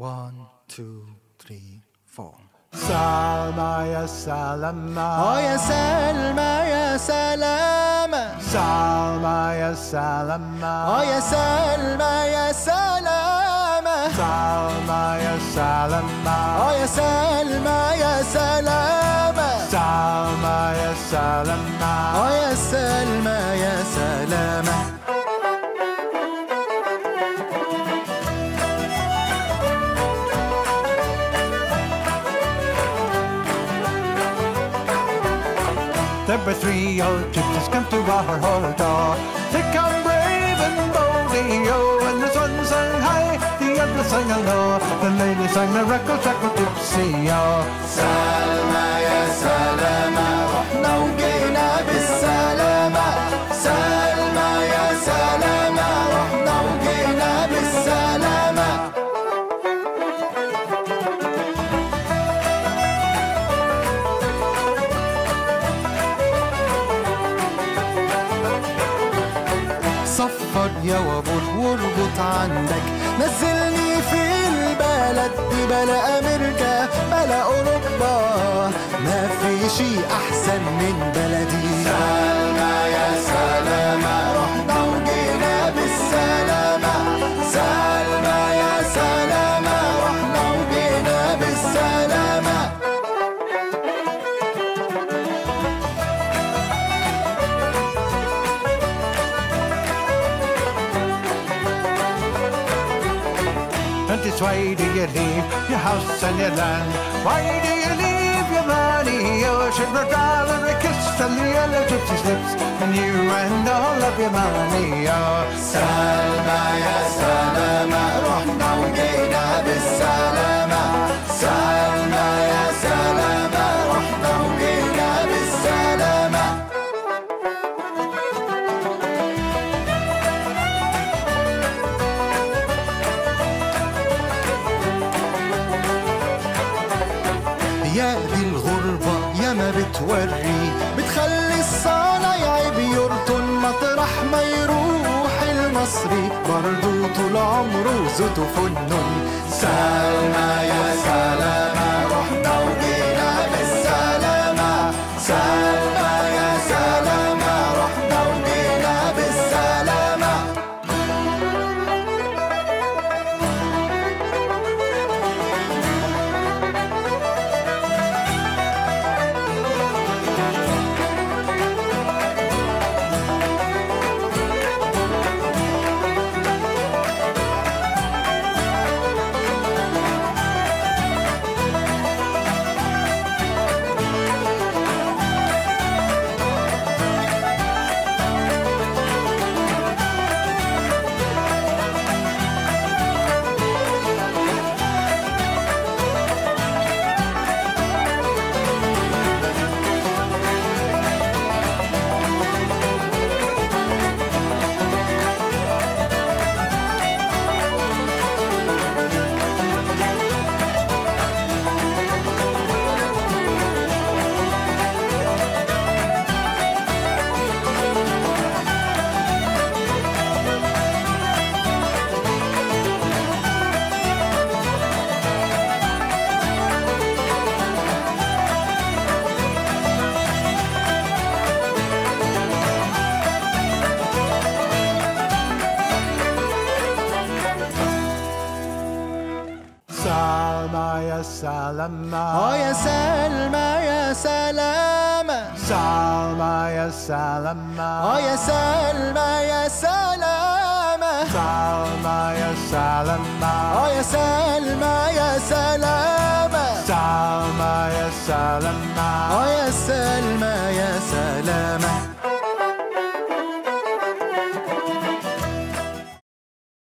1, 2, 3, 4. سلمى يا سلمى يا سلمى يا سلامة سلمى يا سلمى يا سلمى يا سلامة سلمى يا سلمى يا سلمى يا سلامة سلمى يا سلمى يا سلمى يا سلامة. There were 3 old gypsies come to our hall door. They come brave and boldly, oh, and the sun sang high, the others sang low. The lady sang the record track with gypsy, oh. سلمى يا سلامة رحنا وجينا بالسلامة. سلمى يا سلامة رحنا وجينا بالسلامة. صفر يا وابور واربط عندك، نزلني في البلد دي، بلا أمريكا بلا أوروبا، ما في شي أحسن من بلدي. سلمى يا سلامة رحنا وجينا بالسلامة. سلمى يا سلامة رحنا وجينا بالسلامة. And it's why do you leave your house and your land? Why do you leave your money? You should rather a kiss on the yellow gypsy's lips than you and all of your money, oh. سلمى يا سلامة رحنا وجينا بالسلامة. سلمى يا سلامة رحنا وجينا بالسلامة. يا دي الغربة يا ما بتوري، بتخلي الصنايعي بيرطن مطرح ما يروح المصري، برضو طول عمره زوته فنن. سلمى يا سلامة رحنا وجينا بالسلامة. سلمى يا سلامة رحنا وجينا بالسلامة. سلمى يا سلمى يا سلمى يا سلامة. سلمى يا سلمى يا سلمى يا سلامة. سلمى يا سلمى يا سلمى يا سلامة. سلمى يا سلمى يا